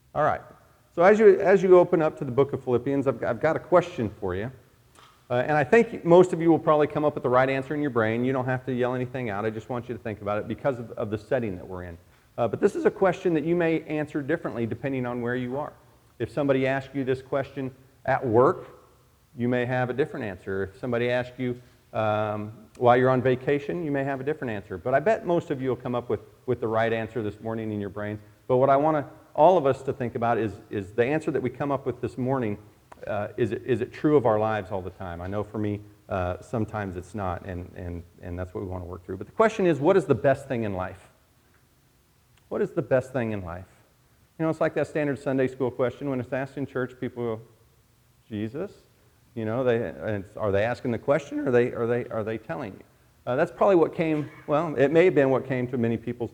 All right. So as you open up to the book of Philippians, I've got a question for you. And I think most of you will probably come up with the right answer in your brain. You don't have to yell anything out. I just want you to think about it because of the setting that we're in. But this is a question that you may answer differently depending on where you are. If somebody asks you this question at work, you may have a different answer. If somebody asks you while you're on vacation, you may have a different answer. But I bet most of you will come up with the right answer this morning in your brain. But what I want all of us to think about is the answer that we come up with this morning, is it true of our lives all the time? I know for me, sometimes it's not, and that's what we want to work through. But the question is, what is the best thing in life? What is the best thing in life? You know, it's like that standard Sunday school question. When it's asked in church, people go, Jesus? You know, are they asking the question, or are they telling you? That's probably what came, well, it may have been what came to many people's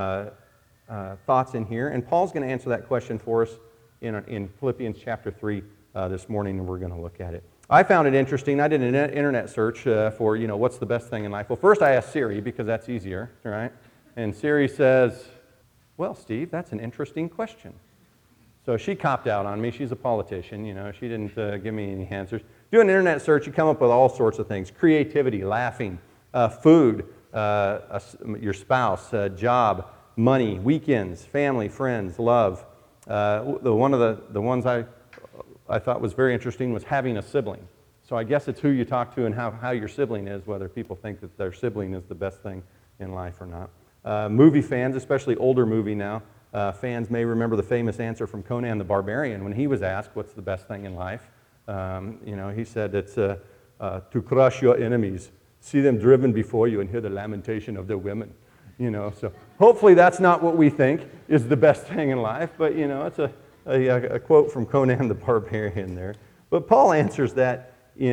thoughts in here. And Paul's going to answer that question for us in Philippians chapter 3 this morning, and we're going to look at it. I found it interesting. I did an internet search for, what's the best thing in life. Well, first I asked Siri, because that's easier, right? And Siri says, well, Steve, that's an interesting question. So she copped out on me. She's a politician, She didn't give me any answers. Do an internet search, you come up with all sorts of things. Creativity, laughing, food, your spouse, job, money, weekends, family, friends, love. One of the ones I thought was very interesting was having a sibling. So I guess it's who you talk to and how your sibling is, whether people think that their sibling is the best thing in life or not. Movie fans, especially older movie now, fans may remember the famous answer from Conan the Barbarian when he was asked what's the best thing in life. He said it's to crush your enemies, see them driven before you and hear the lamentation of their women. So hopefully that's not what we think is the best thing in life, but it's a quote from Conan the Barbarian there. But Paul answers that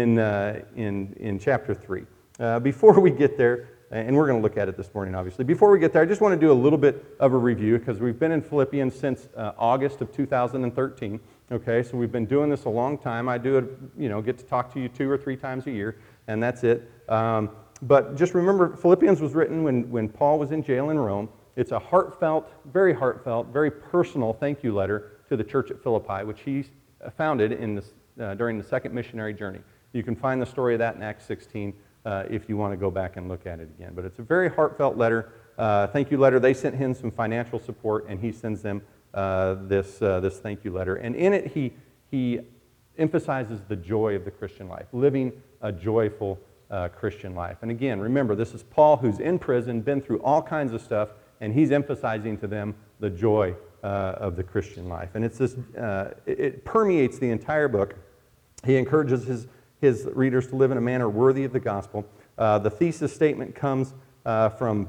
in chapter 3. Before we get there, and we're going to look at it this morning, obviously. Before we get there, I just want to do a little bit of a review, because we've been in Philippians since August of 2013. Okay, so we've been doing this a long time. I do it, get to talk to you 2 or 3 times a year, and that's it. But just remember, Philippians was written when Paul was in jail in Rome. It's a heartfelt, very personal thank you letter to the church at Philippi, which he founded during the second missionary journey. You can find the story of that in Acts 16 if you want to go back and look at it again. But it's a very heartfelt letter, thank you letter. They sent him some financial support, and he sends them this thank you letter. And in it, he emphasizes the joy of the Christian life, living a joyful Christian life. And again, remember, this is Paul who's in prison, been through all kinds of stuff, and he's emphasizing to them the joy of the Christian life. And it's this, it permeates the entire book. He encourages his readers to live in a manner worthy of the gospel. The thesis statement comes from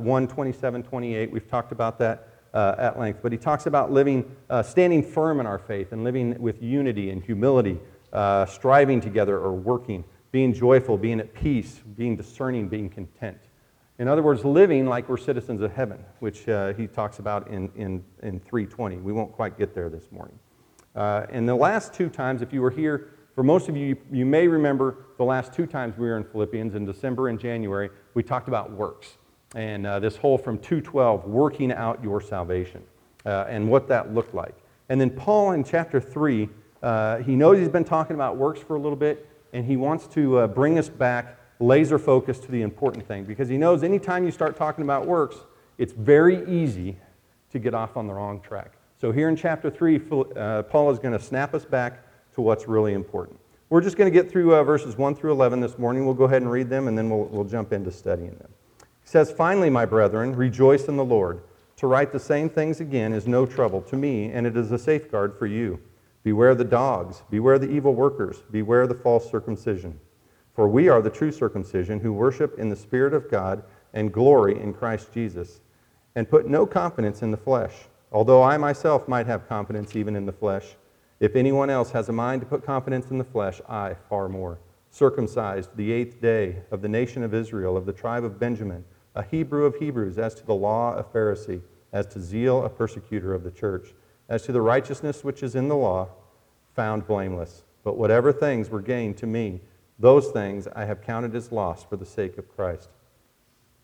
1:27-28. We've talked about that at length. But he talks about standing firm in our faith and living with unity and humility, striving together or working, being joyful, being at peace, being discerning, being content. In other words, living like we're citizens of heaven, which he talks about in 3:20. We won't quite get there this morning. And the last 2 times, if you were here, for most of you, you may remember the last 2 times we were in Philippians, in December and January, we talked about works. And this whole from 2:12, working out your salvation, and what that looked like. And then Paul in chapter 3, he knows he's been talking about works for a little bit, and he wants to bring us back laser focused to the important thing, because he knows anytime you start talking about works, it's very easy to get off on the wrong track. So here in chapter 3, Paul is going to snap us back to what's really important. We're just going to get through verses 1 through 11 this morning. We'll go ahead and read them, and then we'll jump into studying them. He says, "Finally, my brethren, rejoice in the Lord. To write the same things again is no trouble to me, and it is a safeguard for you. Beware the dogs, beware the evil workers, beware the false circumcision. For we are the true circumcision, who worship in the Spirit of God and glory in Christ Jesus, and put no confidence in the flesh, although I myself might have confidence even in the flesh. If anyone else has a mind to put confidence in the flesh, I far more. Circumcised the 8th day, of the nation of Israel, of the tribe of Benjamin, a Hebrew of Hebrews, as to the law a Pharisee, as to zeal a persecutor of the church, as to the righteousness which is in the law, found blameless. But whatever things were gained to me, those things I have counted as loss for the sake of Christ.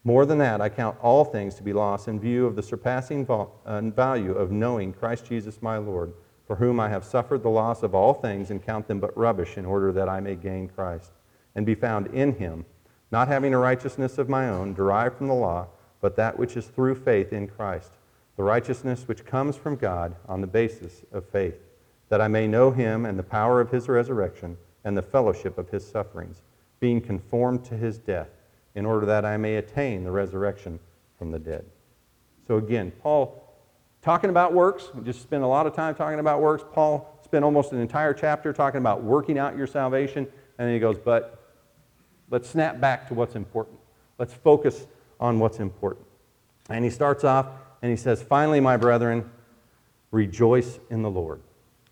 More than that, I count all things to be lost in view of the surpassing value of knowing Christ Jesus my Lord, for whom I have suffered the loss of all things and count them but rubbish in order that I may gain Christ and be found in him, not having a righteousness of my own derived from the law, but that which is through faith in Christ, the righteousness which comes from God on the basis of faith, that I may know him and the power of his resurrection and the fellowship of his sufferings, being conformed to his death, in order that I may attain the resurrection from the dead. So again, Paul talking about works. We just spent a lot of time talking about works. Paul spent almost an entire chapter talking about working out your salvation, and then he goes, but let's snap back to what's important. Let's focus on what's important. And he starts off and he says, finally, my brethren, rejoice in the Lord.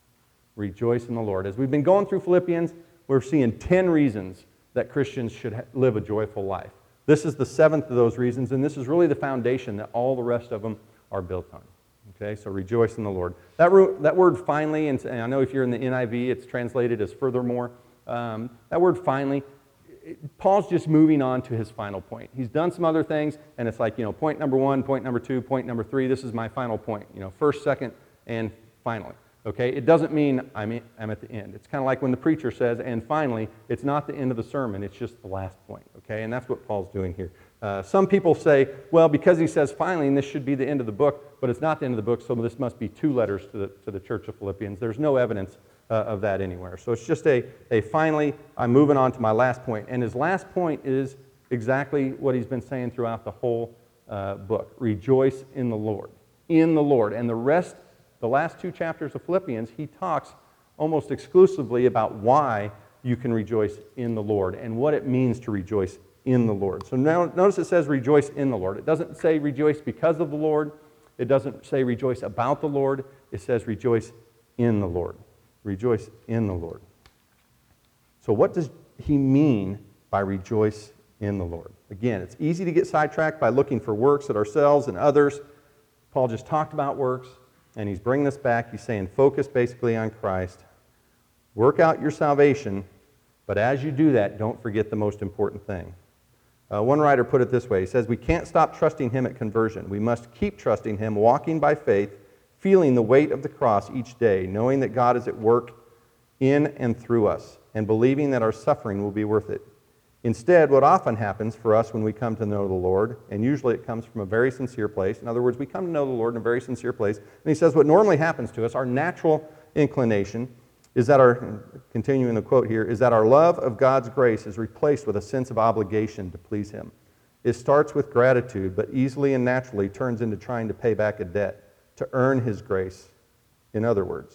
Rejoice in the Lord. As we've been going through Philippians, we're seeing 10 reasons that Christians should live a joyful life. This is the 7th of those reasons, and this is really the foundation that all the rest of them are built on. Okay, so rejoice in the Lord. That word finally, and I know if you're in the NIV, it's translated as furthermore. That word finally, Paul's just moving on to his final point. He's done some other things, and it's like, point number 1, point number 2, point number 3, this is my final point. First, second, and finally. Okay, it doesn't mean I'm at the end. It's kind of like when the preacher says, and finally, it's not the end of the sermon, it's just the last point. Okay, and that's what Paul's doing here. Some people say, well, because he says finally, and this should be the end of the book, but it's not the end of the book, so this must be 2 letters to the church of Philippians. There's no evidence of that anywhere. So it's just a finally, I'm moving on to my last point. And his last point is exactly what he's been saying throughout the whole book. Rejoice in the Lord. In the Lord. And the last 2 chapters of Philippians, he talks almost exclusively about why you can rejoice in the Lord and what it means to rejoice in the Lord. So now notice it says rejoice in the Lord. It doesn't say rejoice because of the Lord. It doesn't say rejoice about the Lord. It says rejoice in the Lord. Rejoice in the Lord. So what does he mean by rejoice in the Lord? Again, it's easy to get sidetracked by looking for works at ourselves and others. Paul just talked about works. And he's bringing this back. He's saying focus basically on Christ. Work out your salvation, but as you do that, don't forget the most important thing. One writer put it this way. He says, we can't stop trusting him at conversion. We must keep trusting him, walking by faith, feeling the weight of the cross each day, knowing that God is at work in and through us, and believing that our suffering will be worth it. Instead, what often happens for us when we come to know the Lord, and usually it comes from a very sincere place. In other words, we come to know the Lord in a very sincere place. And he says what normally happens to us, our natural inclination, is that continuing the quote here, is that our love of God's grace is replaced with a sense of obligation to please him. It starts with gratitude, but easily and naturally turns into trying to pay back a debt, to earn his grace. In other words,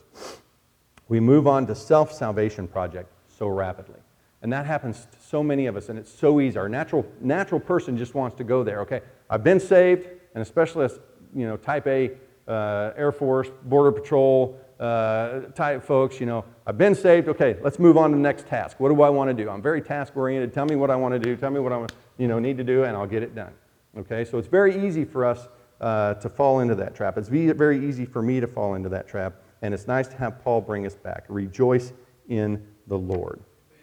we move on to self-salvation project so rapidly. And that happens to so many of us, and it's so easy. Our natural person just wants to go there. Okay, I've been saved, and especially as type A Air Force, Border Patrol type folks. I've been saved. Okay, let's move on to the next task. What do I want to do? I'm very task oriented. Tell me what I want to do. Tell me what I need to do, and I'll get it done. Okay, so it's very easy for us to fall into that trap. It's very easy for me to fall into that trap, and it's nice to have Paul bring us back. Rejoice in the Lord.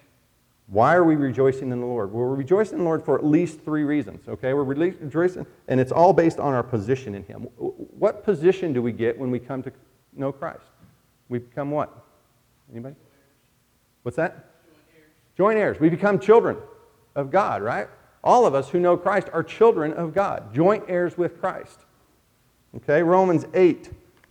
Why are we rejoicing in the Lord? Well, we're rejoicing in the Lord for at least 3 reasons, okay? We're rejoicing, and it's all based on our position in him. What position do we get when we come to know Christ? We become what? Anybody? What's that? Joint heirs. We become children of God, right? All of us who know Christ are children of God, joint heirs with Christ. Okay, Romans 8,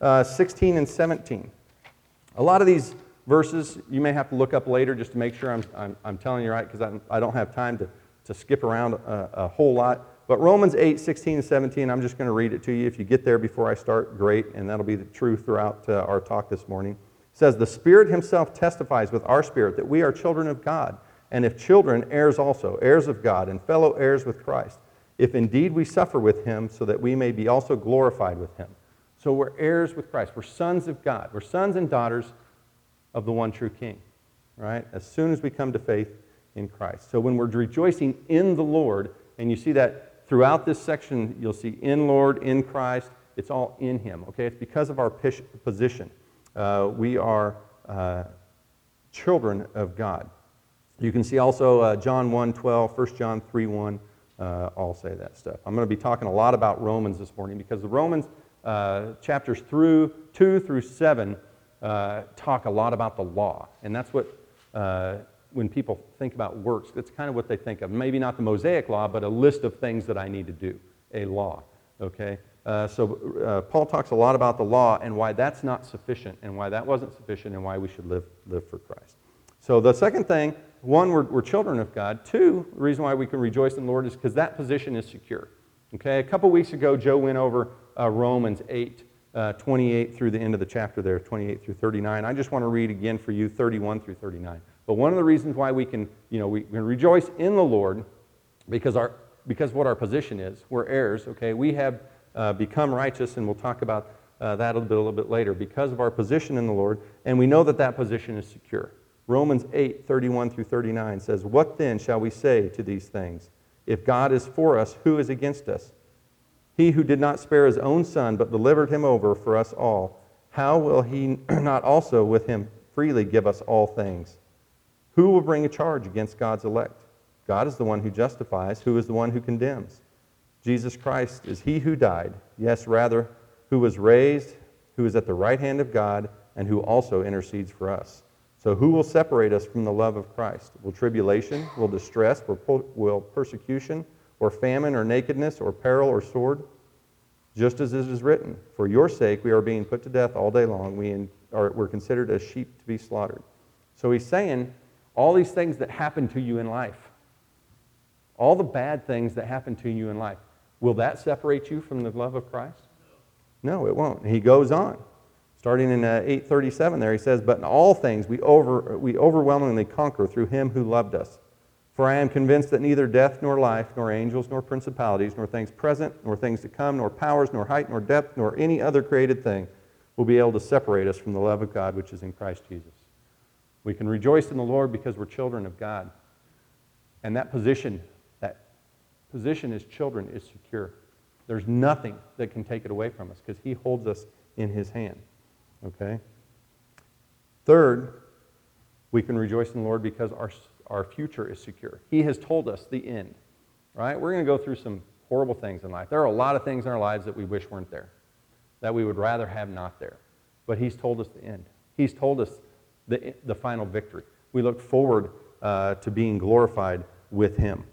16 and 17. A lot of these verses you may have to look up later just to make sure I'm telling you right, because I don't have time to skip around a whole lot. But Romans 8, 16 and 17, I'm just going to read it to you. If you get there before I start, great, and that'll be the truth throughout our talk this morning. It says, the Spirit himself testifies with our spirit that we are children of God, and if children, heirs also, heirs of God, and fellow heirs with Christ, if indeed we suffer with him, so that we may be also glorified with him. So we're heirs with Christ. We're sons of God. We're sons and daughters of the one true King, right? As soon as we come to faith in Christ. So when we're rejoicing in the Lord, and you see that throughout this section, you'll see in Lord, in Christ, it's all in him, okay? It's because of our position. We are children of God. You can see also John 1:12, 1 John 3:1, all say that stuff. I'm going to be talking a lot about Romans this morning because the Romans chapters 2 through 7 talk a lot about the law. And that's what, when people think about works, that's kind of what they think of. Maybe not the Mosaic law, but a list of things that I need to do, a law, okay? So Paul talks a lot about the law and why that's not sufficient and why that wasn't sufficient and why we should live for Christ. So the second thing, one, we're children of God. Two, the reason why we can rejoice in the Lord is because that position is secure. Okay, a couple weeks ago, Joe went over Romans 8, 28 through the end of the chapter there, 28 through 39. I just want to read again for you 31 through 39. But one of the reasons why we can rejoice in the Lord because what our position is, we're heirs, okay? We have become righteous, and we'll talk about that a little bit later, because of our position in the Lord, and we know that that position is secure. Romans 8, 31 through 39 says, "What then shall we say to these things? If God is for us, who is against us? He who did not spare his own son, but delivered him over for us all, how will he not also with him freely give us all things? Who will bring a charge against God's elect? God is the one who justifies. Who is the one who condemns? Jesus Christ is he who died, yes, rather, who was raised, who is at the right hand of God, and who also intercedes for us. So who will separate us from the love of Christ? Will tribulation, will distress, will persecution, or famine, or nakedness, or peril, or sword? Just as it is written, for your sake we are being put to death all day long. We're considered as sheep to be slaughtered." So he's saying all these things that happen to you in life, all the bad things that happen to you in life, will that separate you from the love of Christ? No, it won't. He goes on. Starting in 8:37 there, he says, "But in all things we overwhelmingly conquer through him who loved us. For I am convinced that neither death nor life, nor angels, nor principalities, nor things present, nor things to come, nor powers, nor height, nor depth, nor any other created thing will be able to separate us from the love of God which is in Christ Jesus." We can rejoice in the Lord because we're children of God. And that position as children is secure. There's nothing that can take it away from us because he holds us in his hand. Okay? Third, we can rejoice in the Lord because our future is secure. He has told us the end. Right? We're going to go through some horrible things in life. There are a lot of things in our lives that we wish weren't there, that we would rather have not there. But he's told us the end. He's told us the final victory. We look forward to being glorified with him.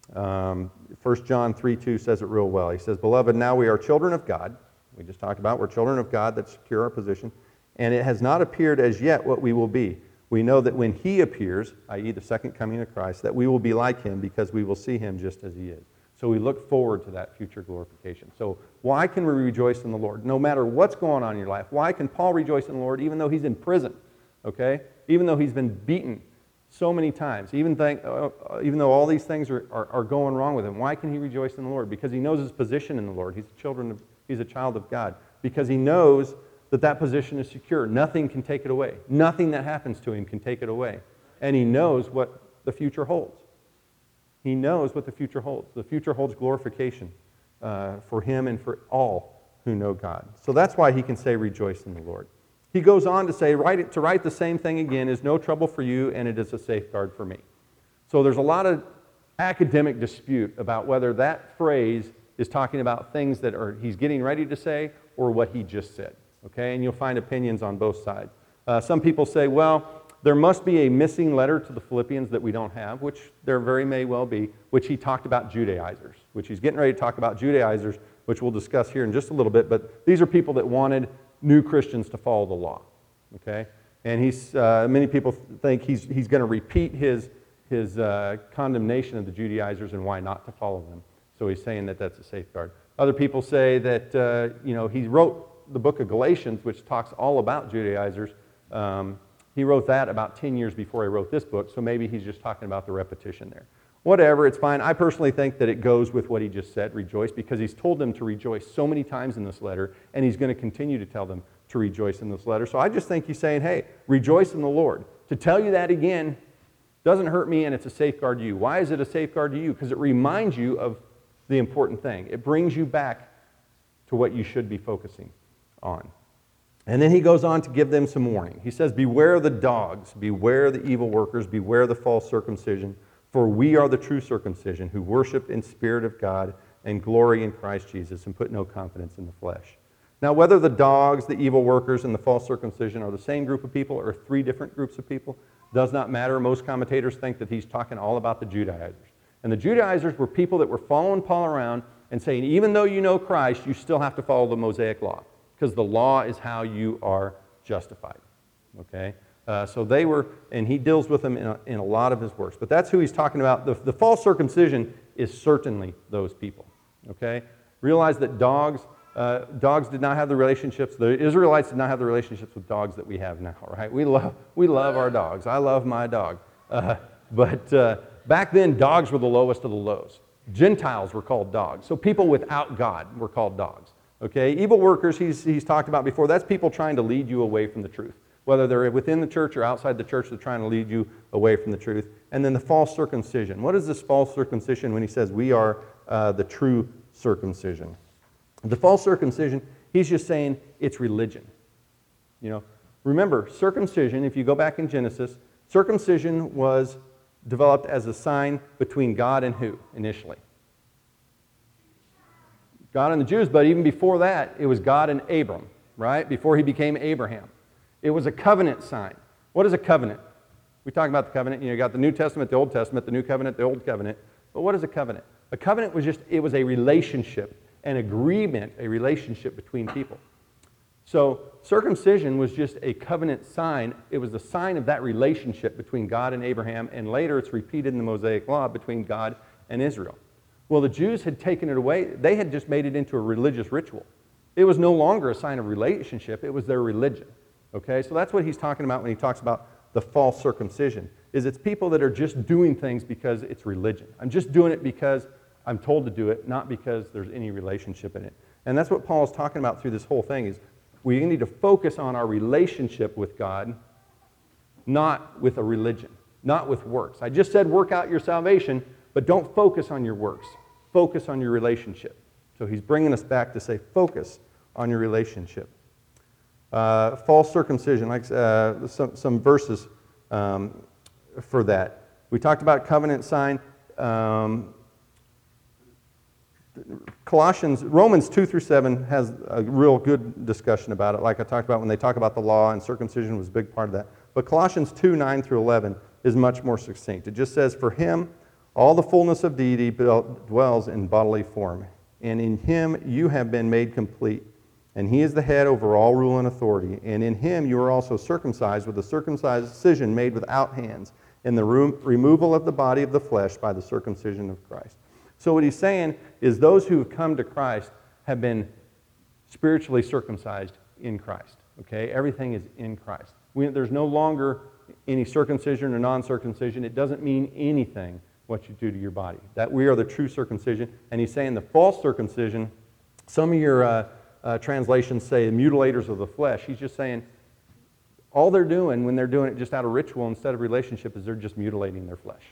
1 John 3:2 says it real well. He says, "Beloved, now we are children of God." We just talked about we're children of God that secure our position. "And it has not appeared as yet what we will be. We know that when he appears, i.e. the second coming of Christ, that we will be like him because we will see him just as he is." So we look forward to that future glorification. So why can we rejoice in the Lord? No matter what's going on in your life. Why can Paul rejoice in the Lord even though he's in prison? Okay? Even though he's been beaten so many times, even though all these things are going wrong with him, why can he rejoice in the Lord? Because he knows his position in the Lord. He's a child of God. Because he knows that position is secure. Nothing can take it away. Nothing that happens to him can take it away. And he knows what the future holds. He knows what the future holds. The future holds glorification for him and for all who know God. So that's why he can say, "Rejoice in the Lord." He goes on to say, to write the same thing again is no trouble for you, and it is a safeguard for me. So there's a lot of academic dispute about whether that phrase is talking about things that he's getting ready to say or what he just said. Okay, and you'll find opinions on both sides. Some people say, well, there must be a missing letter to the Philippians that we don't have, which there very may well be, which he talked about Judaizers, which he's getting ready to talk about Judaizers, which we'll discuss here in just a little bit, but these are people that wanted new Christians to follow the law. Okay, and many people think he's going to repeat his condemnation of the Judaizers and why not to follow them. So he's saying that that's a safeguard. Other people say that he wrote the book of Galatians, which talks all about Judaizers. He wrote that about 10 years before he wrote this book, so maybe he's just talking about the repetition there. Whatever, it's fine. I personally think that it goes with what he just said, rejoice, because he's told them to rejoice so many times in this letter, and he's going to continue to tell them to rejoice in this letter. So I just think he's saying, hey, rejoice in the Lord. To tell you that again doesn't hurt me, and it's a safeguard to you. Why is it a safeguard to you? Because it reminds you of the important thing. It brings you back to what you should be focusing on. And then he goes on to give them some warning. He says, beware the dogs, beware the evil workers, beware the false circumcision, For we are the true circumcision who worship in spirit of God and glory in Christ Jesus and put no confidence in the flesh. Now, whether the dogs, the evil workers, and the false circumcision are the same group of people or three different groups of people does not matter. Most commentators think that he's talking all about the Judaizers. And the Judaizers were people that were following Paul around and saying, even though you know Christ, you still have to follow the Mosaic law, because the law is how you are justified. Okay? So they were, and he deals with them in a lot of his works. But that's who he's talking about. The false circumcision is certainly those people. Okay? Realize that dogs did not have the relationships, the Israelites did not have the relationships with dogs that we have now, right? We love our dogs. I love my dog. But back then, dogs were the lowest of the lows. Gentiles were called dogs. So people without God were called dogs. Okay? Evil workers, he's talked about before, that's people trying to lead you away from the truth. Whether they're within the church or outside the church, they're trying to lead you away from the truth. And then the false circumcision. What is this false circumcision when he says we are the true circumcision? The false circumcision, he's just saying it's religion. You know, remember, circumcision, if you go back in Genesis, circumcision was developed as a sign between God and who initially? God and the Jews, but even before that, it was God and Abram, right? Before he became Abraham. It was a covenant sign. What is a covenant? We talk about the covenant. You got the New Testament, the Old Testament, the New Covenant, the Old Covenant. But what is a covenant? A covenant was it was a relationship, an agreement, a relationship between people. So circumcision was just a covenant sign. It was the sign of that relationship between God and Abraham, and later it's repeated in the Mosaic Law between God and Israel. Well, the Jews had taken it away. They had just made it into a religious ritual. It was no longer a sign of relationship. It was their religion. Okay, so that's what he's talking about when he talks about the false circumcision, is it's people that are just doing things because it's religion. I'm just doing it because I'm told to do it, not because there's any relationship in it. And that's what Paul is talking about through this whole thing, is we need to focus on our relationship with God, not with a religion, not with works. I just said work out your salvation, but don't focus on your works. Focus on your relationship. So he's bringing us back to say focus on your relationship. False circumcision, like some verses for that. We talked about covenant sign. Romans 2 through 7 has a real good discussion about it, like I talked about when they talk about the law, and circumcision was a big part of that. But Colossians 2, 9 through 11 is much more succinct. It just says, for him all the fullness of deity dwells in bodily form, and in him you have been made complete. And he is the head over all rule and authority. And in him you are also circumcised with a circumcision made without hands, in the removal of the body of the flesh by the circumcision of Christ. So what he's saying is those who have come to Christ have been spiritually circumcised in Christ. Okay? Everything is in Christ. There's no longer any circumcision or non-circumcision. It doesn't mean anything what you do to your body. That we are the true circumcision. And he's saying the false circumcision, some of your translations say mutilators of the flesh. He's just saying all they're doing when they're doing it just out of ritual instead of relationship is they're just mutilating their flesh.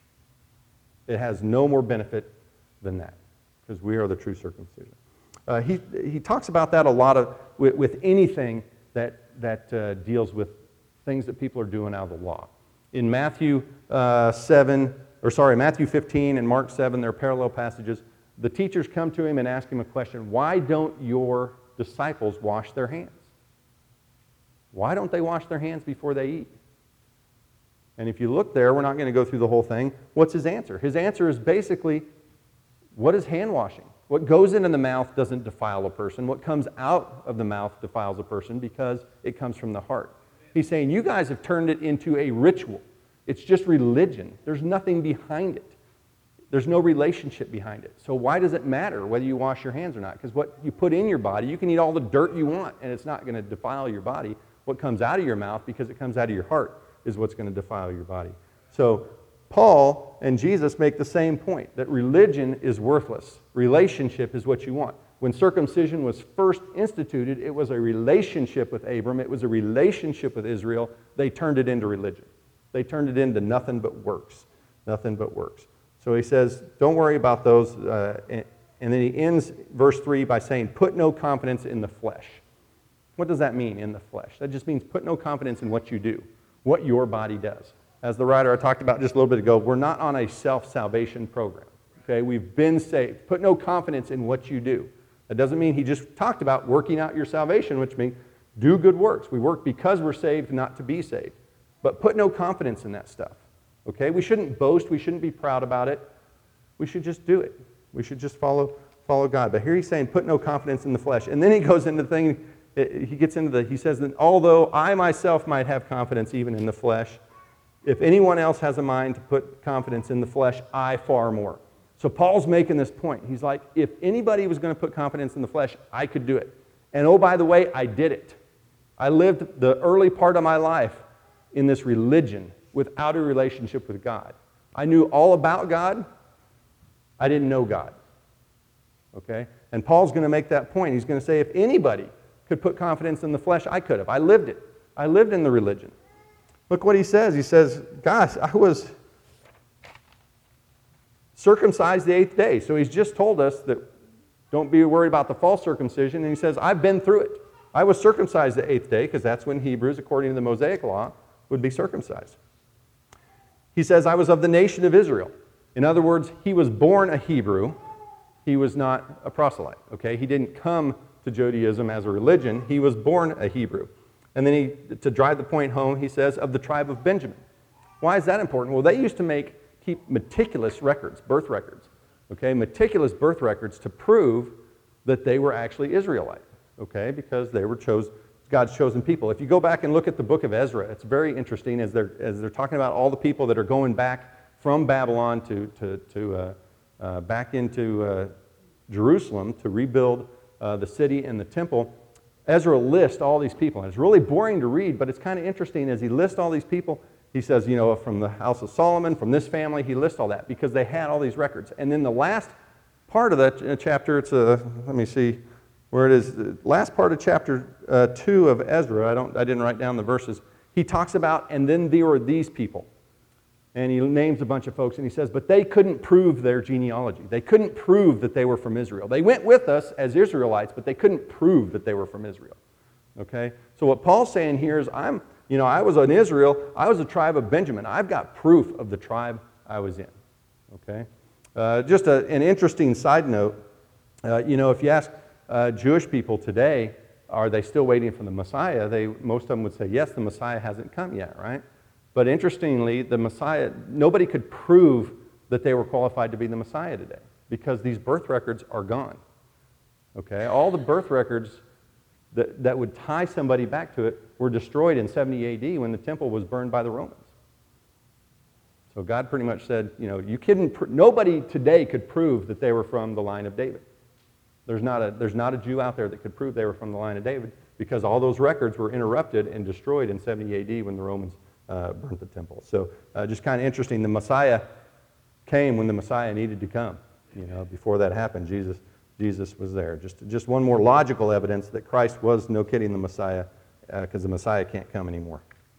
It has no more benefit than that, because we are the true circumcision. He talks about that a lot with anything that deals with things that people are doing out of the law. In Matthew 15 and Mark 7, they're parallel passages. The teachers come to him and ask him a question. Why don't your disciples wash their hands? Why don't they wash their hands before they eat? And if you look there, we're not going to go through the whole thing. What's his answer? His answer is basically, what is hand washing? What goes into the mouth doesn't defile a person. What comes out of the mouth defiles a person because it comes from the heart. He's saying, you guys have turned it into a ritual. It's just religion. There's nothing behind it. There's no relationship behind it. So why does it matter whether you wash your hands or not? Because what you put in your body, you can eat all the dirt you want, and it's not going to defile your body. What comes out of your mouth, because it comes out of your heart, is what's going to defile your body. So Paul and Jesus make the same point, that religion is worthless. Relationship is what you want. When circumcision was first instituted, it was a relationship with Abram. It was a relationship with Israel. They turned it into religion. They turned it into nothing but works. Nothing but works. So he says, don't worry about those. And then he ends verse 3 by saying, put no confidence in the flesh. What does that mean, in the flesh? That just means put no confidence in what you do, what your body does. as the writer I talked about just a little bit ago, we're not on a self-salvation program. Okay, we've been saved. Put no confidence in what you do. That doesn't mean he just talked about working out your salvation, which means do good works. We work because we're saved, not to be saved. But put no confidence in that stuff. Okay, we shouldn't boast. We shouldn't be proud about it. We should just do it. We should just follow God. But here he's saying, put no confidence in the flesh. And then he goes into the thing, he says that although I myself might have confidence even in the flesh, if anyone else has a mind to put confidence in the flesh, I far more. So Paul's making this point. He's like, if anybody was going to put confidence in the flesh, I could do it. And oh, by the way, I did it. I lived the early part of my life in this religion without a relationship with God. I knew all about God. I didn't know God. Okay? And Paul's going to make that point. He's going to say, if anybody could put confidence in the flesh, I could have. I lived it. I lived in the religion. Look what he says. He says, gosh, I was circumcised the 8th day. So he's just told us that don't be worried about the false circumcision. And he says, I've been through it. I was circumcised the 8th day because that's when Hebrews, according to the Mosaic law, would be circumcised. He says, I was of the nation of Israel. In other words, he was born a Hebrew. He was not a proselyte. Okay? He didn't come to Judaism as a religion. He was born a Hebrew. And then to drive the point home, he says, of the tribe of Benjamin. Why is that important? Well, they used to keep meticulous records, birth records, okay, meticulous birth records to prove that they were actually Israelite, okay, because they were God's chosen people. If you go back and look at the book of Ezra, it's very interesting as they're talking about all the people that are going back from Babylon back into Jerusalem to rebuild the city and the temple. Ezra lists all these people, and it's really boring to read, but it's kind of interesting as he lists all these people. He says, from the house of Solomon, from this family, he lists all that because they had all these records. And then the last part of that chapter, let me see where it is. The last part of chapter 2 of Ezra, I didn't write down the verses. He talks about, and then there were these people. And he names a bunch of folks, and he says, but they couldn't prove their genealogy. They couldn't prove that they were from Israel. They went with us as Israelites, but they couldn't prove that they were from Israel. Okay? So what Paul's saying here is, I was in Israel. I was a tribe of Benjamin. I've got proof of the tribe I was in. Okay? Just an interesting side note. If you ask Jewish people today, are they still waiting for the Messiah? Most of them would say, yes, the Messiah hasn't come yet, right? But interestingly, the Messiah, nobody could prove that they were qualified to be the Messiah today because these birth records are gone. Okay? All the birth records that would tie somebody back to it were destroyed in 70 AD when the temple was burned by the Romans. So God pretty much said, nobody today could prove that they were from the line of David. There's not a Jew out there that could prove they were from the line of David because all those records were interrupted and destroyed in 70 AD when the Romans burnt the temple. So just kind of interesting. The Messiah came when the Messiah needed to come. Before that happened, Jesus was there. Just one more logical evidence that Christ was, no kidding, the Messiah, because the Messiah can't come anymore.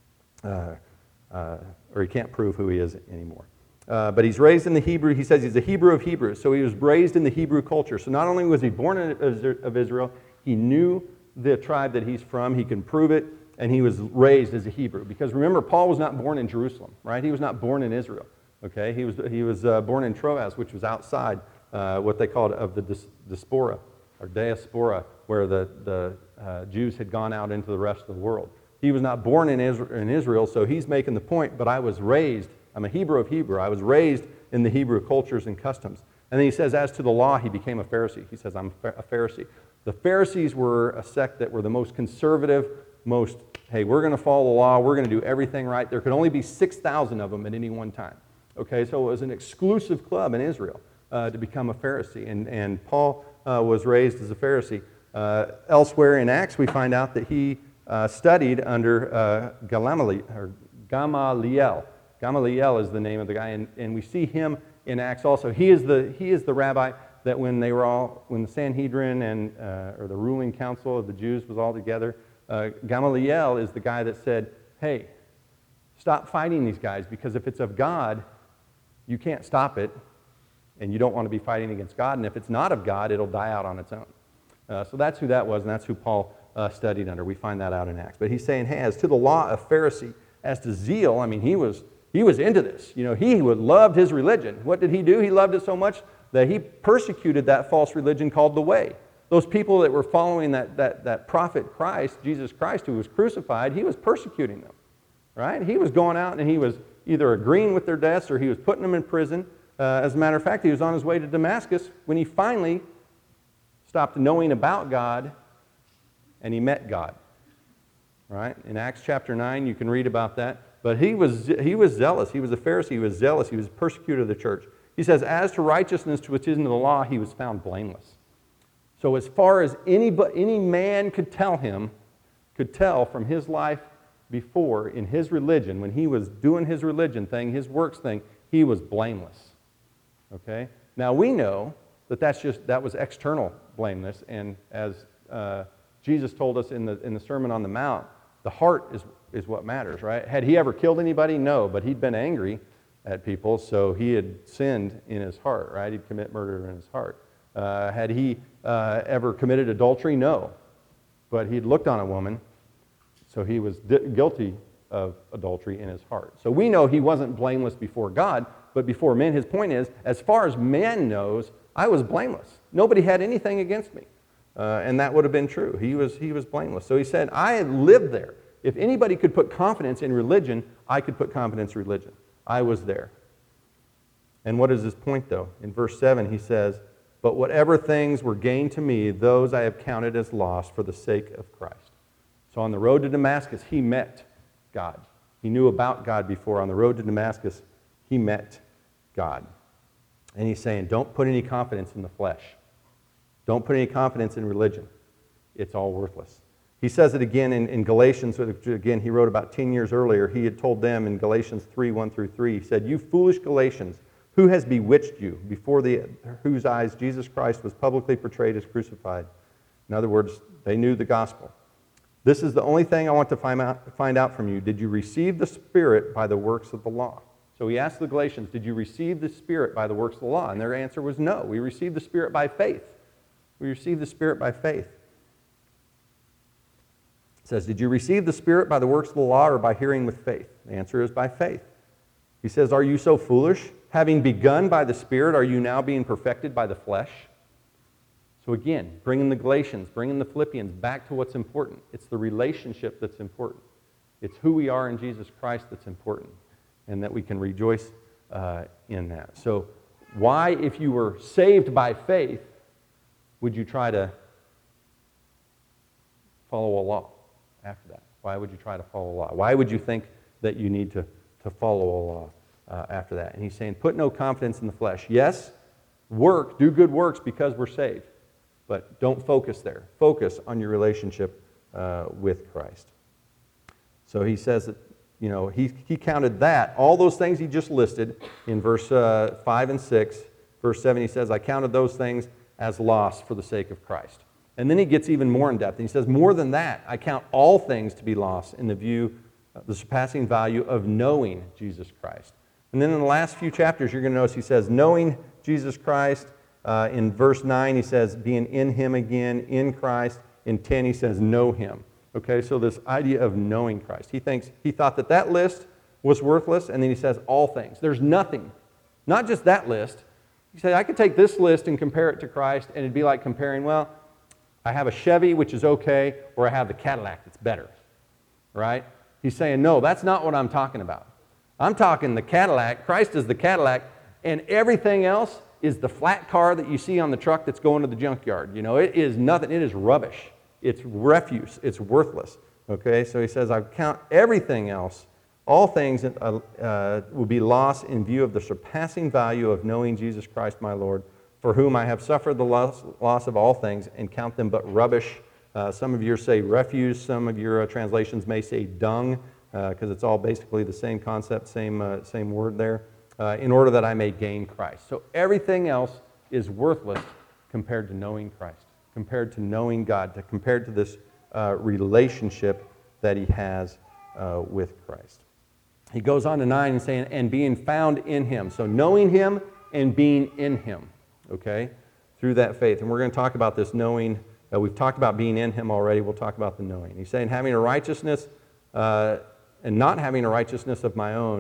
Or he can't prove who he is anymore. But he's raised in the Hebrew. He says he's a Hebrew of Hebrews. So he was raised in the Hebrew culture. So not only was he born of Israel, he knew the tribe that he's from. He can prove it. And he was raised as a Hebrew. Because remember, Paul was not born in Jerusalem, right? He was not born in Israel. Okay? He was born in Troas, which was outside what they called of the diaspora, or diaspora, where the Jews had gone out into the rest of the world. He was not born in Israel, so he's making the point, but I'm a Hebrew of Hebrew. I was raised in the Hebrew cultures and customs. And then he says, as to the law, he became a Pharisee. He says, I'm a Pharisee. The Pharisees were a sect that were the most conservative, hey, we're going to follow the law, we're going to do everything right. There could only be 6,000 of them at any one time. Okay, so it was an exclusive club in Israel to become a Pharisee, and Paul was raised as a Pharisee. Elsewhere in Acts, we find out that he studied under Gamaliel. Gamaliel is the name of the guy, and we see him in Acts also. He is the rabbi that when the Sanhedrin or the ruling council of the Jews was all together, Gamaliel is the guy that said, hey, stop fighting these guys, because if it's of God, you can't stop it, and you don't want to be fighting against God, and if it's not of God, it'll die out on its own. So that's who that was, and that's who Paul studied under. We find that out in Acts. But he's saying, hey, as to the law of Pharisee, as to zeal, I mean, he was he was into this. He loved his religion. What did he do? He loved it so much that he persecuted that false religion called the Way. Those people that were following that prophet Christ, Jesus Christ, who was crucified, he was persecuting them, right? He was going out and he was either agreeing with their deaths or he was putting them in prison. As a matter of fact, he was on his way to Damascus when he finally stopped knowing about God and he met God, right? In Acts chapter 9, you can read about that. But he was zealous. He was a Pharisee. He was zealous. He was a persecutor of the church. He says, as to righteousness which is in the law, he was found blameless. So as far as any man could tell from his life before in his religion, when he was doing his religion thing, his works thing, he was blameless. Okay? Now we know that was external blameless, and as Jesus told us in the Sermon on the Mount, the heart is what matters, right? Had he ever killed anybody? No, but he'd been angry at people, so he had sinned in his heart, right? He'd commit murder in his heart. Had he ever committed adultery? No. But he'd looked on a woman, so he was guilty of adultery in his heart. So we know he wasn't blameless before God, but before men. His point is, as far as man knows, I was blameless. Nobody had anything against me. And that would have been true. He was blameless. So he said, I had lived there. If anybody could put confidence in religion, I could put confidence in religion. I was there. And what is his point, though? In verse 7, he says, but whatever things were gained to me, those I have counted as loss for the sake of Christ. So on the road to Damascus, he met God. He knew about God before. On the road to Damascus, he met God. And he's saying, don't put any confidence in the flesh. Don't put any confidence in religion. It's all worthless. He says it again in Galatians, which again he wrote about 10 years earlier. He had told them in Galatians 3, 1 through 3, he said, you foolish Galatians, who has bewitched you, before whose eyes Jesus Christ was publicly portrayed as crucified? In other words, they knew the gospel. This is the only thing I want to find out from you. Did you receive the Spirit by the works of the law? So he asked the Galatians, did you receive the Spirit by the works of the law? And their answer was no. We received the Spirit by faith. We received the Spirit by faith. It says, did you receive the Spirit by the works of the law or by hearing with faith? The answer is by faith. He says, are you so foolish? Having begun by the Spirit, are you now being perfected by the flesh? So again, bringing the Galatians, bringing the Philippians back to what's important. It's the relationship that's important. It's who we are in Jesus Christ that's important, and that we can rejoice in that. So why, if you were saved by faith, would you try to follow a law after that? Why would you try to follow a law? Why would you think that you need to follow a law after that? And he's saying, put no confidence in the flesh. Yes, do good works because we're saved. But don't focus there. Focus on your relationship with Christ. So he says that, he counted that, all those things he just listed in verse 5 and 6. Verse 7, he says, I counted those things as loss for the sake of Christ. And then he gets even more in depth. And he says, more than that, I count all things to be lost in the view of the surpassing value of knowing Jesus Christ. And then in the last few chapters, you're going to notice he says, knowing Jesus Christ. In verse 9, he says, being in him again, in Christ. In 10, he says, know him. Okay, so this idea of knowing Christ. He thought that list was worthless, and then he says all things. There's nothing, not just that list. He said, I could take this list and compare it to Christ, and it'd be like comparing, well, I have a Chevy, which is okay, or I have the Cadillac that's better, right? He's saying, no, that's not what I'm talking about. I'm talking the Cadillac. Christ is the Cadillac, and everything else is the flat car that you see on the truck that's going to the junkyard. It is nothing. It is rubbish. It's refuse. It's worthless. Okay, so he says, I count everything else, all things will be lost in view of the surpassing value of knowing Jesus Christ my Lord, for whom I have suffered the loss of all things and count them but rubbish. Some of yours say refuse. Some of your translations may say dung, because it's all basically the same concept, same word there. In order that I may gain Christ. So everything else is worthless compared to knowing Christ, compared to knowing God, compared to this relationship that he has with Christ. He goes on to 9 and saying, and being found in him. So knowing him and being in him, okay, through that faith. And we're going to talk about this knowing. We've talked about being in him already. We'll talk about the knowing. He's saying having a righteousness and not having a righteousness of my own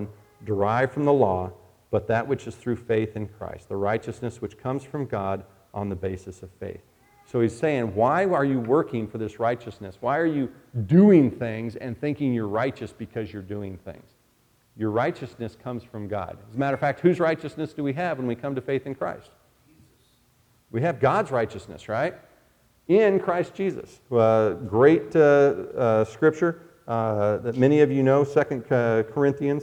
derived from the law, but that which is through faith in Christ, the righteousness which comes from God on the basis of faith. So he's saying, why are you working for this righteousness? Why are you doing things and thinking you're righteous because you're doing things? Your righteousness comes from God. As a matter of fact, whose righteousness do we have when we come to faith in Christ? We have God's righteousness, right? In Christ Jesus. Great scripture that many of you know, 2 Corinthians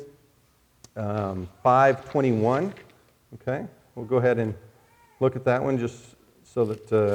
5:21. Okay, we'll go ahead and look at that one just so that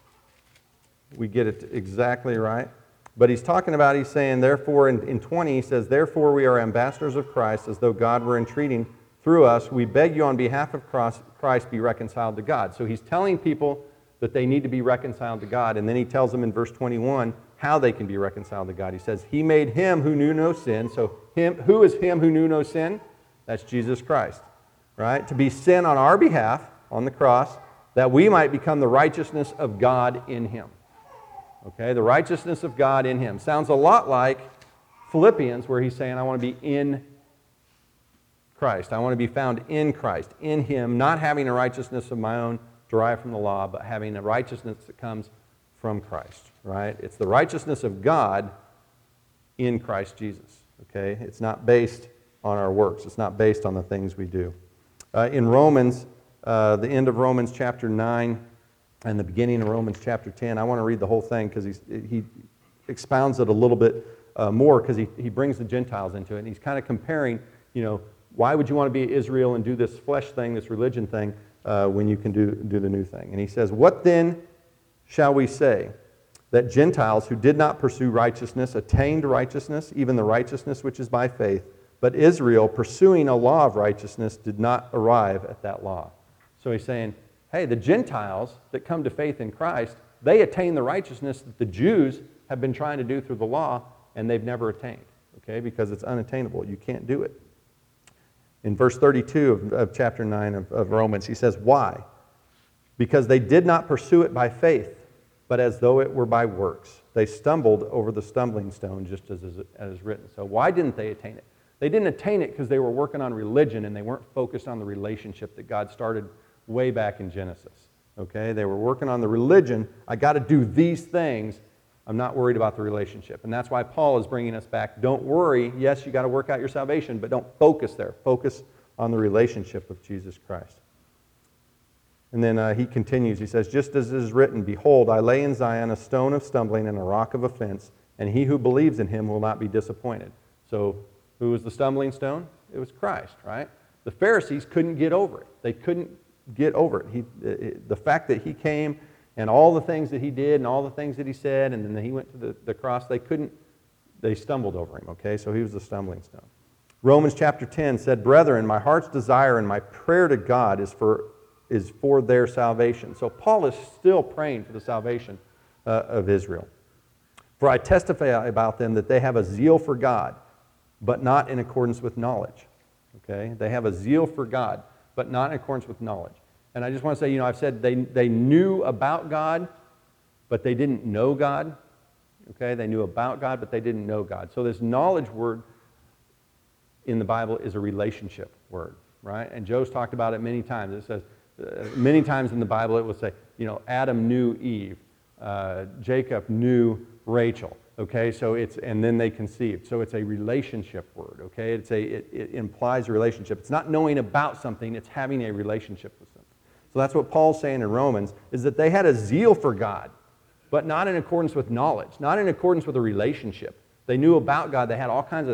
we get it exactly right. But he's saying, therefore, in 20, he says, therefore we are ambassadors of Christ, as though God were entreating through us. We beg you on behalf of Christ, be reconciled to God. So he's telling people that they need to be reconciled to God, and then he tells them in verse 21 how they can be reconciled to God. He says, he made him who knew no sin. So who is him who knew no sin? That's Jesus Christ, right? To be sin on our behalf on the cross, that we might become the righteousness of God in him. Okay, the righteousness of God in him. Sounds a lot like Philippians, where he's saying, I want to be in Christ. I want to be found in Christ, in him, not having a righteousness of my own derived from the law, but having a righteousness that comes from Christ, right? It's the righteousness of God in Christ Jesus, okay? It's not based on our works. It's not based on the things we do. In Romans, the end of Romans chapter 9, and the beginning of Romans chapter 10. I want to read the whole thing because he expounds it a little bit more because he brings the Gentiles into it. And he's kind of comparing, why would you want to be Israel and do this flesh thing, this religion thing, when you can do the new thing? And he says, what then shall we say? That Gentiles who did not pursue righteousness attained righteousness, even the righteousness which is by faith. But Israel, pursuing a law of righteousness, did not arrive at that law. So he's saying, hey, the Gentiles that come to faith in Christ, they attain the righteousness that the Jews have been trying to do through the law, and they've never attained, okay, because it's unattainable. You can't do it. In verse 32 of chapter 9 of Romans, he says, why? Because they did not pursue it by faith, but as though it were by works. They stumbled over the stumbling stone, just as is written. So why didn't they attain it? They didn't attain it because they were working on religion, and they weren't focused on the relationship that God started way back in Genesis, okay? They were working on the religion. I got to do these things. I'm not worried about the relationship. And that's why Paul is bringing us back. Don't worry. Yes, you got to work out your salvation, but don't focus there. Focus on the relationship with Jesus Christ. And then he continues. He says, just as it is written, behold, I lay in Zion a stone of stumbling and a rock of offense, and he who believes in him will not be disappointed. So who was the stumbling stone? It was Christ, right? The Pharisees couldn't get over it. They couldn't get over it. The fact that he came and all the things that he did and all the things that he said, and then he went to the cross, they stumbled over him, okay? So he was the stumbling stone. Romans chapter 10 said, brethren, my heart's desire and my prayer to God is for their salvation. So Paul is still praying for the salvation of Israel. For I testify about them that they have a zeal for God, but not in accordance with knowledge, okay? They have a zeal for God, but not in accordance with knowledge. And I just want to say, I've said they knew about God, but they didn't know God. Okay, they knew about God, but they didn't know God. So this knowledge word in the Bible is a relationship word, right? And Joe's talked about it many times. It says, many times in the Bible it will say, Adam knew Eve, Jacob knew Rachel. Okay, so and then they conceived. So it's a relationship word, okay? It implies a relationship. It's not knowing about something, it's having a relationship with something. So that's what Paul's saying in Romans, is that they had a zeal for God, but not in accordance with knowledge, not in accordance with a relationship. They knew about God. They had all kinds of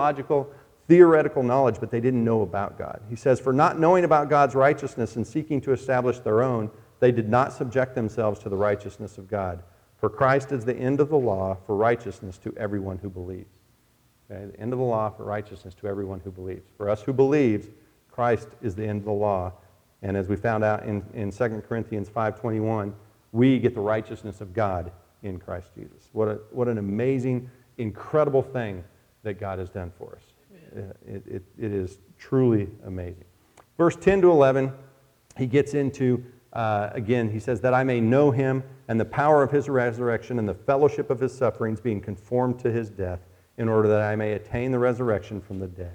theoretical knowledge, but they didn't know about God. He says, for not knowing about God's righteousness and seeking to establish their own, they did not subject themselves to the righteousness of God. For Christ is the end of the law for righteousness to everyone who believes. Okay? The end of the law for righteousness to everyone who believes. For us who believes, Christ is the end of the law. And as we found out in 2 Corinthians 5:21, we get the righteousness of God in Christ Jesus. What an amazing, incredible thing that God has done for us. It is truly amazing. Verse 10 to 11, he gets into, again, he says, that I may know him and the power of his resurrection and the fellowship of his sufferings, being conformed to his death, in order that I may attain the resurrection from the dead.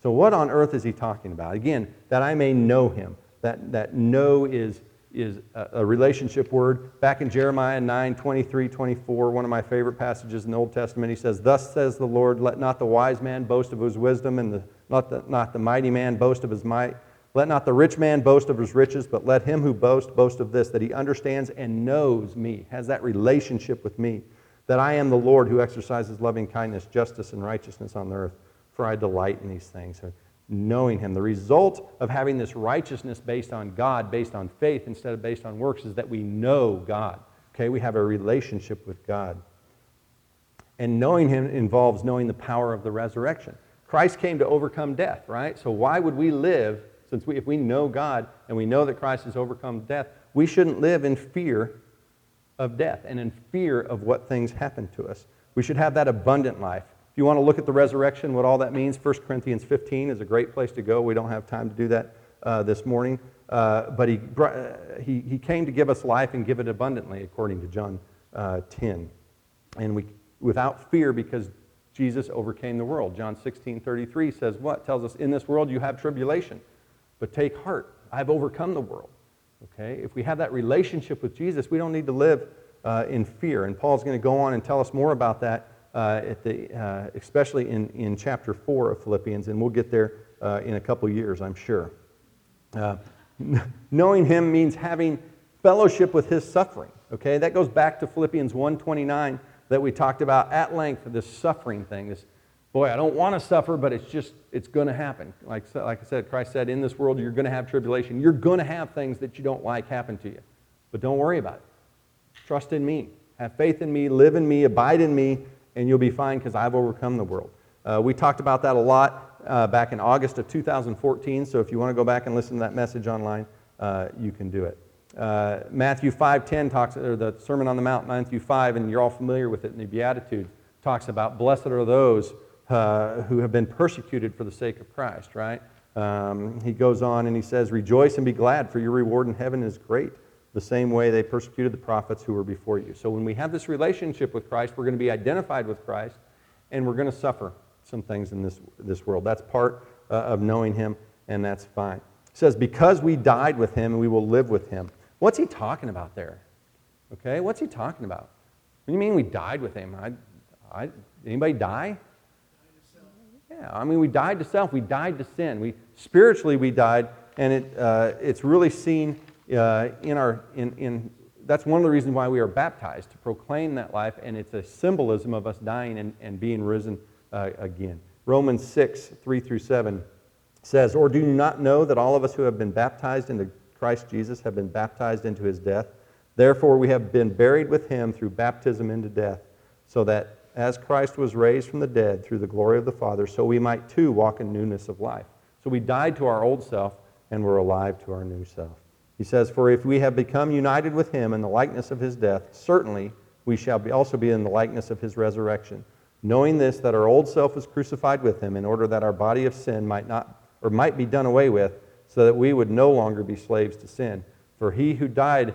So what on earth is he talking about? Again, that I may know him. That know is a relationship word. Back in Jeremiah 9, 23, 24, one of my favorite passages in the Old Testament, he says, "Thus says the Lord, let not the wise man boast of his wisdom, and not the mighty man boast of his might. Let not the rich man boast of his riches, but let him who boasts boast of this, that he understands and knows me," has that relationship with me, "that I am the Lord who exercises loving kindness, justice, and righteousness on the earth, for I delight in these things." So knowing him. The result of having this righteousness based on God, based on faith instead of based on works, is that we know God. Okay, we have a relationship with God. And knowing him involves knowing the power of the resurrection. Christ came to overcome death, right? So why would we live, if we know God and we know that Christ has overcome death, we shouldn't live in fear of death and in fear of what things happen to us. We should have that abundant life. If you want to look at the resurrection, what all that means, 1 Corinthians 15 is a great place to go. We don't have time to do that this morning. But he came to give us life and give it abundantly, according to John 10. And without fear, because Jesus overcame the world. John 16:33 says what? Tells us, in this world you have tribulation, but take heart, I've overcome the world. Okay? If we have that relationship with Jesus, we don't need to live in fear. And Paul's going to go on and tell us more about that, especially in chapter 4 of Philippians, and we'll get there in a couple years, I'm sure. Knowing him means having fellowship with his suffering. Okay, that goes back to Philippians 1:29 that we talked about at length, this suffering thing. This, boy, I don't want to suffer, but it's going to happen. Like I said, Christ said, in this world you're going to have tribulation. You're going to have things that you don't like happen to you. But don't worry about it. Trust in me. Have faith in me. Live in me. Abide in me. And you'll be fine because I've overcome the world. We talked about that a lot back in August of 2014. So if you want to go back and listen to that message online, you can do it. Matthew 5:10 talks, or the Sermon on the Mount, Matthew 5, and you're all familiar with it in the Beatitudes, talks about blessed are those who have been persecuted for the sake of Christ, right? He goes on and he says, "Rejoice and be glad, for your reward in heaven is great. The same way they persecuted the prophets who were before you." So when we have this relationship with Christ, we're going to be identified with Christ, and we're going to suffer some things in this world. That's part of knowing him, and that's fine. It says, because we died with him, and we will live with him. What's he talking about there? Okay, what's he talking about? What do you mean we died with him? Anybody die? Yeah, I mean, we died to self. We died to sin. Spiritually we died, and it's really seen that's one of the reasons why we are baptized, to proclaim that life, and it's a symbolism of us dying and being risen again. Romans 6:3-7 says, "Or do you not know that all of us who have been baptized into Christ Jesus have been baptized into his death? Therefore we have been buried with him through baptism into death, so that as Christ was raised from the dead through the glory of the Father, so we might too walk in newness of life." So we died to our old self, and we're alive to our new self. He says, "For if we have become united with him in the likeness of his death, certainly we shall also be in the likeness of his resurrection. Knowing this, that our old self was crucified with him, in order that our body of sin might be done away with, so that we would no longer be slaves to sin. For he who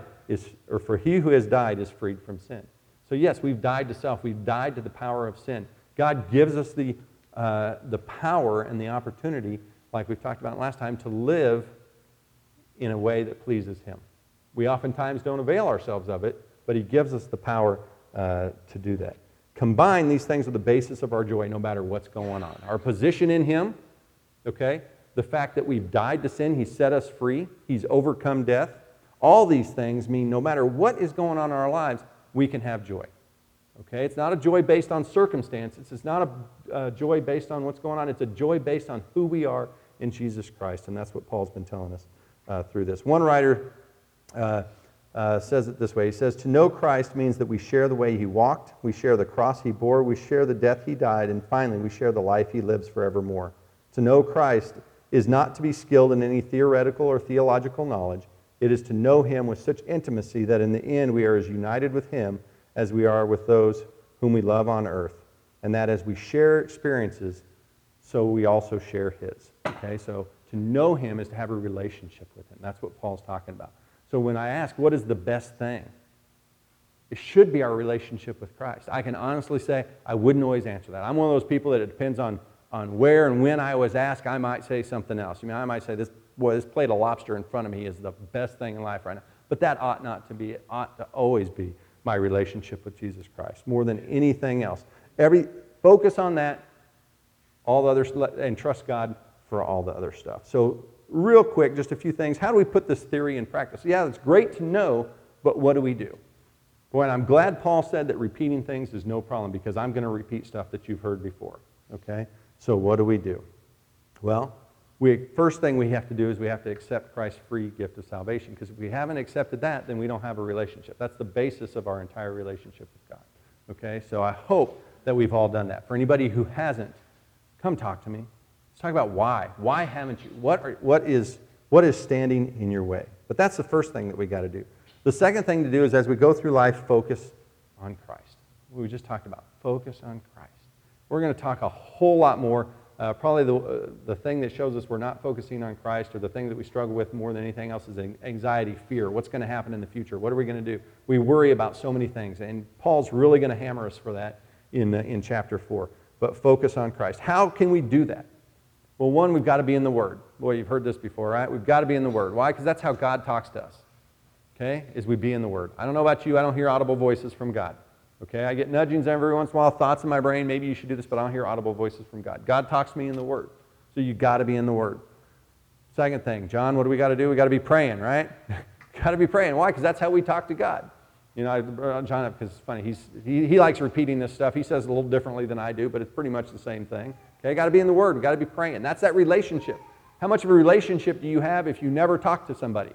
has died is freed from sin." So yes, we've died to self. We've died to the power of sin. God gives us the power and the opportunity, like we've talked about last time, to live in a way that pleases him. We oftentimes don't avail ourselves of it, but he gives us the power to do that. Combine these things with the basis of our joy, no matter what's going on. Our position in him, okay? The fact that we've died to sin, he set us free, he's overcome death. All these things mean no matter what is going on in our lives, we can have joy. Okay? It's not a joy based on circumstances. It's not a joy based on what's going on. It's a joy based on who we are in Jesus Christ, and that's what Paul's been telling us through this. One writer says it this way. He says, "To know Christ means that we share the way he walked, we share the cross he bore, we share the death he died, and finally we share the life he lives forevermore. To know Christ is not to be skilled in any theoretical or theological knowledge. It is to know him with such intimacy that in the end we are as united with him as we are with those whom we love on earth, and that as we share experiences, so we also share his." Okay, so to know him is to have a relationship with him. That's what Paul's talking about. So when I ask, what is the best thing? It should be our relationship with Christ. I can honestly say I wouldn't always answer that. I'm one of those people that it depends on on where and when I was asked, I might say something else. I mean, I might say, this plate of lobster in front of me is the best thing in life right now. But that ought not to be. It ought to always be my relationship with Jesus Christ, more than anything else. Focus on that, all the others, and trust God for all the other stuff. So real quick, just a few things. How do we put this theory in practice? Yeah, it's great to know, but what do we do? Boy, and I'm glad Paul said that repeating things is no problem, because I'm going to repeat stuff that you've heard before, okay? So what do we do? Well, first thing we have to do is we have to accept Christ's free gift of salvation, because if we haven't accepted that, then we don't have a relationship. That's the basis of our entire relationship with God, okay? So I hope that we've all done that. For anybody who hasn't, come talk to me. Let's talk about why. Why haven't you? What is standing in your way? But that's the first thing that we got to do. The second thing to do is, as we go through life, focus on Christ. We just talked about focus on Christ. We're going to talk a whole lot more. Probably the thing that shows us we're not focusing on Christ, or the thing that we struggle with more than anything else, is anxiety, fear. What's going to happen in the future? What are we going to do? We worry about so many things, and Paul's really going to hammer us for that in chapter 4. But focus on Christ. How can we do that? Well, one, we've got to be in the Word. Boy, you've heard this before, right? We've got to be in the Word. Why? Because that's how God talks to us, okay, is we be in the Word. I don't know about you. I don't hear audible voices from God, okay? I get nudgings every once in a while, thoughts in my brain, maybe you should do this, but I don't hear audible voices from God. God talks to me in the Word, so you've got to be in the Word. Second thing, John, what do we got to do? We got to be praying, right? Got to be praying. Why? Because that's how we talk to God. You know, John, because it's funny, he likes repeating this stuff. He says it a little differently than I do, but it's pretty much the same thing. Okay, got to be in the Word. We've got to be praying. That's that relationship. How much of a relationship do you have if you never talk to somebody?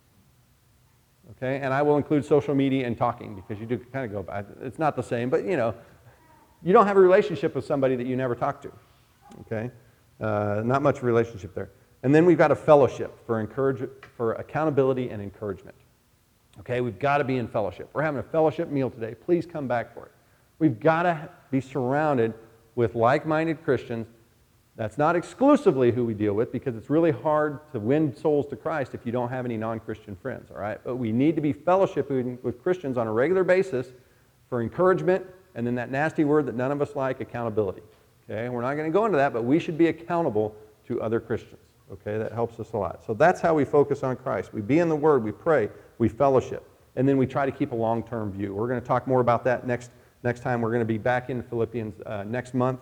Okay, and I will include social media and talking, because you do kind of go by. It's not the same, but you know, you don't have a relationship with somebody that you never talk to. Okay, not much relationship there. And then we've got a fellowship for accountability and encouragement. Okay, we've got to be in fellowship. We're having a fellowship meal today. Please come back for it. We've got to be surrounded with like-minded Christians. That's not exclusively who we deal with, because it's really hard to win souls to Christ if you don't have any non-Christian friends, all right? But we need to be fellowshipping with Christians on a regular basis for encouragement, and then that nasty word that none of us like, accountability. Okay, we're not going to go into that, but we should be accountable to other Christians. Okay, that helps us a lot. So that's how we focus on Christ. We be in the Word, we pray, we fellowship, and then we try to keep a long-term view. We're going to talk more about that next time. We're going to be back in Philippians next month,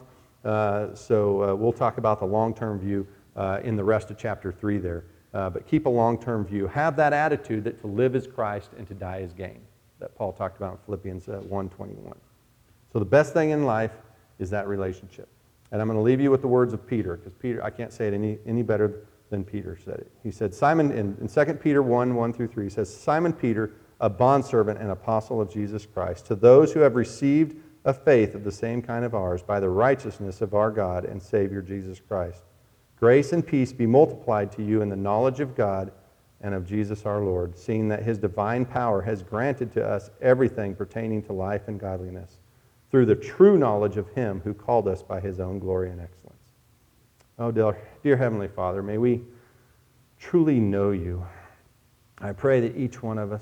so we'll talk about the long-term view in the rest of chapter 3 there. But keep a long-term view. Have that attitude that to live is Christ and to die is gain, that Paul talked about in Philippians 1:21. So the best thing in life is that relationship. And I'm going to leave you with the words of Peter, because Peter, I can't say it any better than Peter said it. He said, Simon, in 2 Peter 1:1-3, he says, Simon Peter, a bondservant and apostle of Jesus Christ, to those who have received a faith of the same kind of ours, by the righteousness of our God and Savior Jesus Christ. Grace and peace be multiplied to you in the knowledge of God and of Jesus our Lord, seeing that His divine power has granted to us everything pertaining to life and godliness, through the true knowledge of Him who called us by His own glory and excellence. Oh, dear Heavenly Father, may we truly know You. I pray that each one of us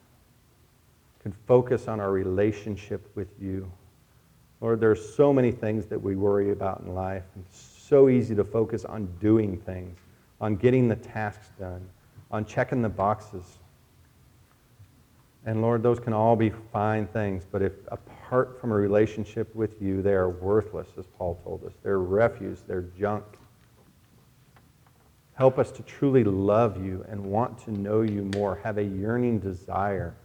can focus on our relationship with You. Lord, there's so many things that we worry about in life. It's so easy to focus on doing things, on getting the tasks done, on checking the boxes. And Lord, those can all be fine things, but if apart from a relationship with You, they are worthless, as Paul told us. They're refuse, they're junk. Help us to truly love You and want to know You more, have a yearning desire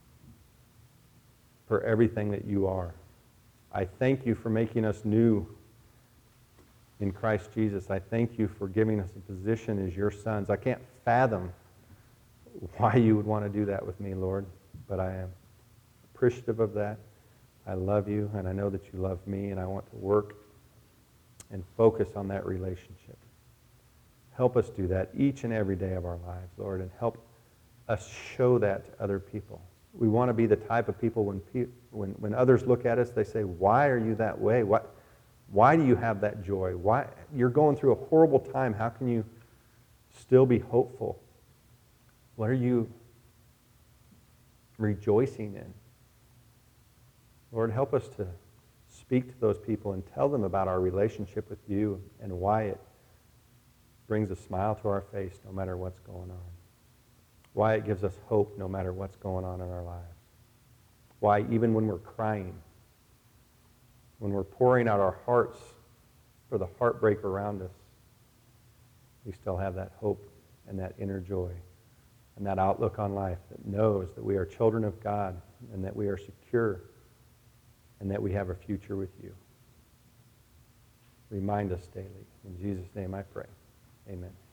for everything that You are. I thank You for making us new in Christ Jesus. I thank You for giving us a position as Your sons. I can't fathom why You would want to do that with me, Lord, but I am appreciative of that. I love You, and I know that You love me, and I want to work and focus on that relationship. Help us do that each and every day of our lives, Lord, and help us show that to other people. We want to be the type of people when others look at us, they say, why are you that way? Why do you have that joy? Why you're going through a horrible time. How can you still be hopeful? What are you rejoicing in? Lord, help us to speak to those people and tell them about our relationship with you and why it brings a smile to our face no matter what's going on. Why it gives us hope no matter what's going on in our lives. Why even when we're crying, when we're pouring out our hearts for the heartbreak around us, we still have that hope and that inner joy and that outlook on life that knows that we are children of God and that we are secure and that we have a future with you. Remind us daily. In Jesus' name I pray. Amen.